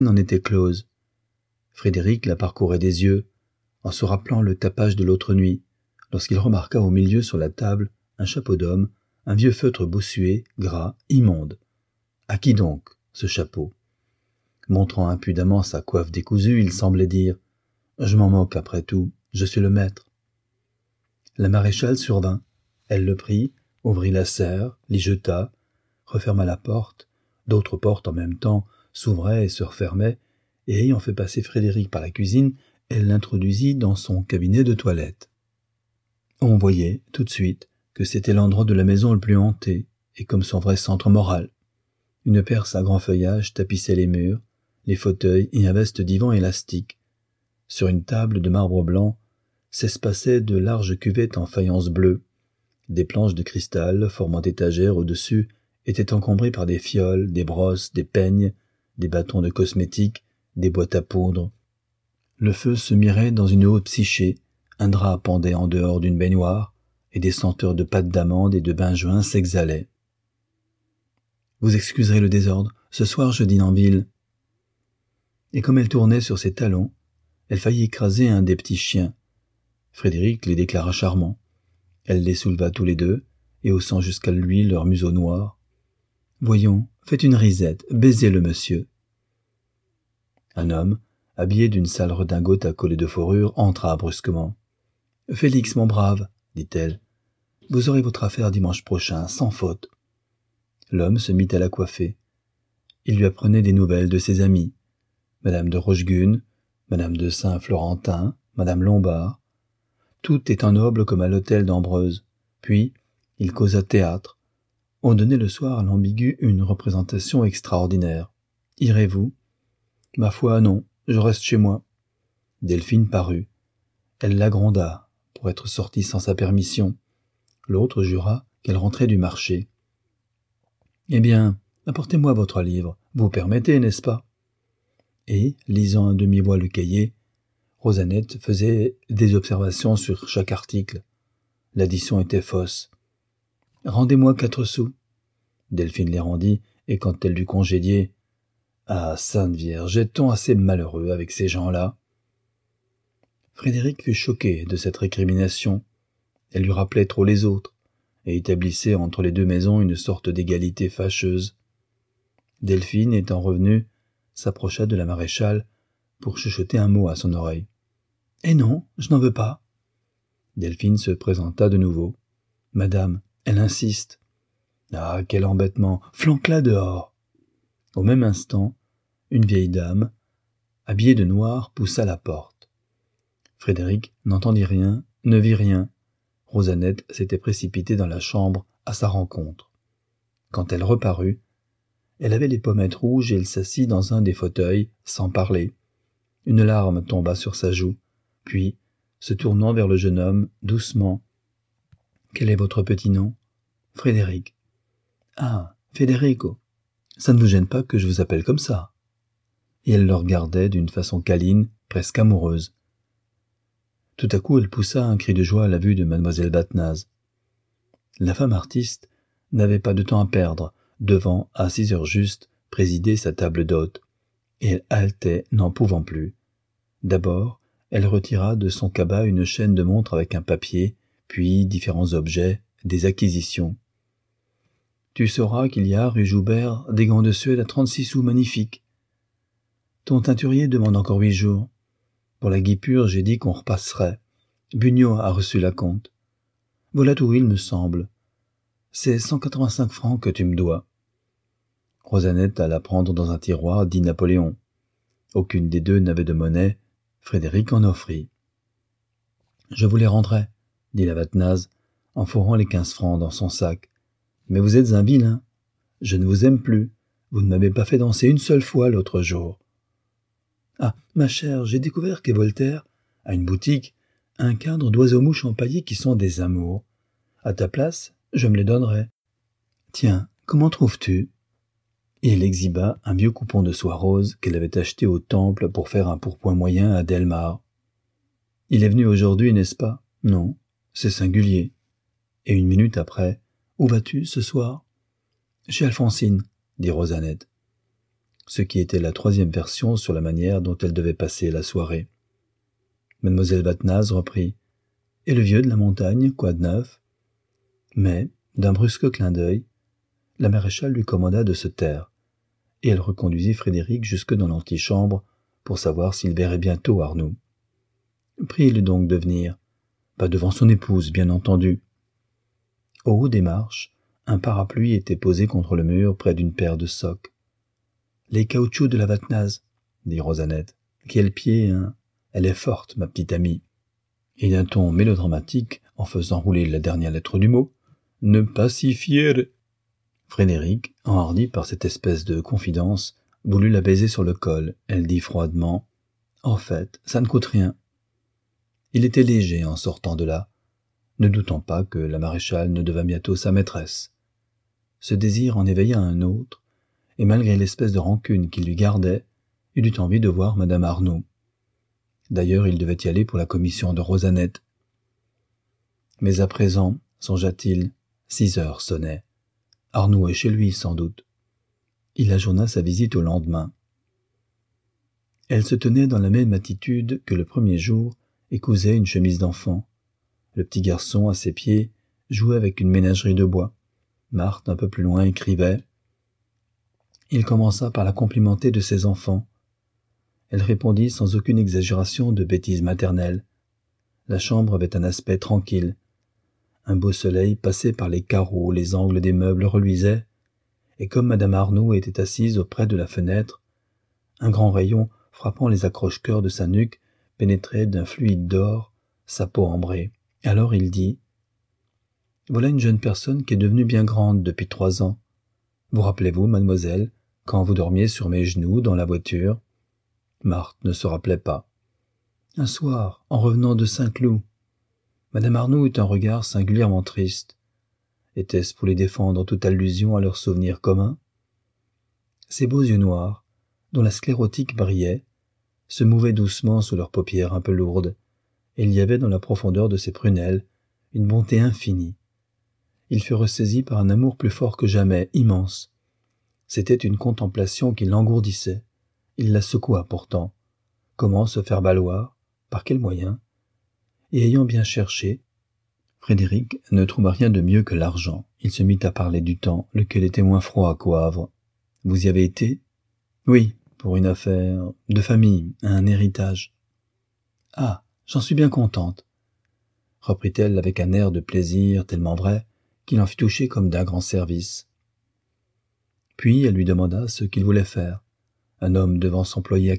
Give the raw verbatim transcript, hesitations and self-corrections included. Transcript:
en était close. Frédéric la parcourait des yeux, en se rappelant le tapage de l'autre nuit, lorsqu'il remarqua au milieu sur la table un chapeau d'homme, un vieux feutre bossué, gras, immonde. À qui donc, ce chapeau? Montrant impudemment sa coiffe décousue, il semblait dire « Je m'en moque après tout, je suis le maître ». La maréchale survint. Elle le prit, ouvrit la serre, l'y jeta, referma la porte. D'autres portes en même temps s'ouvraient et se refermaient, et ayant fait passer Frédéric par la cuisine, elle l'introduisit dans son cabinet de toilette. On voyait, tout de suite, que c'était l'endroit de la maison le plus hanté, et comme son vrai centre moral. Une perce à grand feuillage tapissait les murs, les fauteuils et un vaste divan élastique. Sur une table de marbre blanc s'espaçaient de larges cuvettes en faïence bleue. Des planches de cristal, formant étagères au-dessus, étaient encombrées par des fioles, des brosses, des peignes, des bâtons de cosmétiques, des boîtes à poudre. Le feu se mirait dans une haute psyché, un drap pendait en dehors d'une baignoire, et des senteurs de pâte d'amande et de benjoin s'exhalaient. « Vous excuserez le désordre, ce soir je dîne en ville. » Et comme elle tournait sur ses talons, elle faillit écraser un des petits chiens. Frédéric les déclara charmants. Elle les souleva tous les deux, et haussant jusqu'à lui leur museau noir. « Voyons, faites une risette, baisez le monsieur. » Un homme, habillé d'une sale redingote à collet de fourrure, entra brusquement. « Félix, mon brave, dit-elle, vous aurez votre affaire dimanche prochain, sans faute. » L'homme se mit à la coiffer. Il lui apprenait des nouvelles de ses amis. Madame de Rochegune, Madame de Saint-Florentin, Madame Lombard. Tout étant noble comme à l'hôtel d'Ambreuse. Puis, il causa théâtre. On donnait le soir à l'ambigu une représentation extraordinaire. « Irez-vous » ? « Ma foi, non, je reste chez moi. » Delphine parut. Elle l'agronda pour être sortie sans sa permission. L'autre jura qu'elle rentrait du marché. « Eh bien, apportez-moi votre livre, vous permettez, n'est-ce pas ?» Et, lisant à demi-voix le cahier, Rosanette faisait des observations sur chaque article. L'addition était fausse. « Rendez-moi quatre sous. » Delphine les rendit, et quand elle l'eut congédié, « Ah, Sainte Vierge, est-on assez malheureux avec ces gens-là ?» Frédéric fut choqué de cette récrimination. Elle lui rappelait trop les autres, et établissait entre les deux maisons une sorte d'égalité fâcheuse. Delphine, étant revenue, s'approcha de la maréchale pour chuchoter un mot à son oreille. « Eh non, je n'en veux pas. » Delphine se présenta de nouveau. « Madame, elle insiste. »« Ah, quel embêtement! Flanque-la dehors !» Au même instant, une vieille dame, habillée de noir, poussa la porte. Frédéric n'entendit rien, ne vit rien. Rosanette s'était précipitée dans la chambre à sa rencontre. Quand elle reparut, elle avait les pommettes rouges et elle s'assit dans un des fauteuils, sans parler. Une larme tomba sur sa joue, puis, se tournant vers le jeune homme, doucement. « Quel est votre petit nom ?»« Frédéric. »« Ah, Federico, ça ne vous gêne pas que je vous appelle comme ça ?» Et elle le regardait d'une façon câline, presque amoureuse. Tout à coup, elle poussa un cri de joie à la vue de mademoiselle Bathnaz. La femme artiste n'avait pas de temps à perdre, devant, à six heures juste, présider sa table d'hôte, et elle haletait, n'en pouvant plus. D'abord, elle retira de son cabas une chaîne de montre avec un papier, puis différents objets, des acquisitions. « Tu sauras qu'il y a, rue Joubert, des gants de Suède à trente-six sous magnifiques. Ton teinturier demande encore huit jours. Pour la guipure, j'ai dit qu'on repasserait. Bugnot a reçu la compte. Voilà tout, il me semble. C'est cent quatre-vingt-cinq francs que tu me dois. » Rosanette alla prendre dans un tiroir dit Napoléon. Aucune des deux n'avait de monnaie. Frédéric en offrit. « Je vous les rendrai, » dit la Bathnaz, en fourrant les quinze francs dans son sac. « Mais vous êtes un vilain. Je ne vous aime plus. Vous ne m'avez pas fait danser une seule fois l'autre jour. »« Ah, ma chère, j'ai découvert qu'à Voltaire, à une boutique, un cadre d'oiseaux-mouches empaillés qui sont des amours. À ta place, je me les donnerais. Tiens, comment trouves-tu ?» Et elle exhiba un vieux coupon de soie rose qu'elle avait acheté au Temple pour faire un pourpoint moyen à Delmar. « Il est venu aujourd'hui, n'est-ce pas ? Non, c'est singulier. » Et une minute après, « Où vas-tu ce soir ?»« Chez Alphonsine, » dit Rosanette. ce qui était la troisième version sur la manière dont elle devait passer la soirée. Mademoiselle Vatnaz reprit. « Et le vieux de la montagne, quoi de neuf ?» Mais, d'un brusque clin d'œil, la maréchale lui commanda de se taire, et elle reconduisit Frédéric jusque dans l'antichambre pour savoir s'il verrait bientôt Arnoux. Priez-le donc de venir, pas devant son épouse, bien entendu. Au haut des marches, un parapluie était posé contre le mur près d'une paire de socques. « Les caoutchoucs de la Vatnaz, » dit Rosanette. « Quel pied, hein? Elle est forte, ma petite amie. » Et d'un ton mélodramatique, en faisant rouler la dernière lettre du mot, « Ne pas s'y fier !» Frédéric, enhardi par cette espèce de confidence, voulut la baiser sur le col. Elle dit froidement « En fait, ça ne coûte rien. » Il était léger en sortant de là, ne doutant pas que la maréchale ne devint bientôt sa maîtresse. Ce désir en éveilla un autre, et malgré l'espèce de rancune qu'il lui gardait, il eut envie de voir madame Arnoux. D'ailleurs, il devait y aller pour la commission de Rosanette. Mais à présent, songea-t-il, six heures sonnaient. Arnoux est chez lui, sans doute. Il ajourna sa visite au lendemain. Elle se tenait dans la même attitude que le premier jour et cousait une chemise d'enfant. Le petit garçon, à ses pieds, jouait avec une ménagerie de bois. Marthe, un peu plus loin, écrivait. Il commença par la complimenter de ses enfants. Elle répondit sans aucune exagération de bêtises maternelles. La chambre avait un aspect tranquille. Un beau soleil passait par les carreaux, les angles des meubles reluisaient, et comme madame Arnoux était assise auprès de la fenêtre, un grand rayon frappant les accroche-cœurs de sa nuque pénétrait d'un fluide d'or sa peau ambrée. Alors il dit « Voilà une jeune personne qui est devenue bien grande depuis trois ans. Vous rappelez-vous, mademoiselle, quand vous dormiez sur mes genoux dans la voiture ?» Marthe ne se rappelait pas. Un soir, en revenant de Saint-Cloud, madame Arnoux eut un regard singulièrement triste. Était-ce pour les défendre toute allusion à leurs souvenirs communs? Ses beaux yeux noirs, dont la sclérotique brillait, se mouvaient doucement sous leurs paupières un peu lourdes, et il y avait dans la profondeur de ses prunelles une bonté infinie. Il fut ressaisi par un amour plus fort que jamais, immense. C'était une contemplation qui l'engourdissait. Il la secoua pourtant. Comment se faire valoir? Par quels moyens? Et ayant bien cherché, Frédéric ne trouva rien de mieux que l'argent. Il se mit à parler du temps, lequel était moins froid qu'au Havre. « Vous y avez été ?»« Oui, pour une affaire de famille, un héritage. »« Ah, j'en suis bien contente, » reprit-elle avec un air de plaisir tellement vrai qu'il en fut touché comme d'un grand service. Puis elle lui demanda ce qu'il voulait faire. Un homme devant s'employer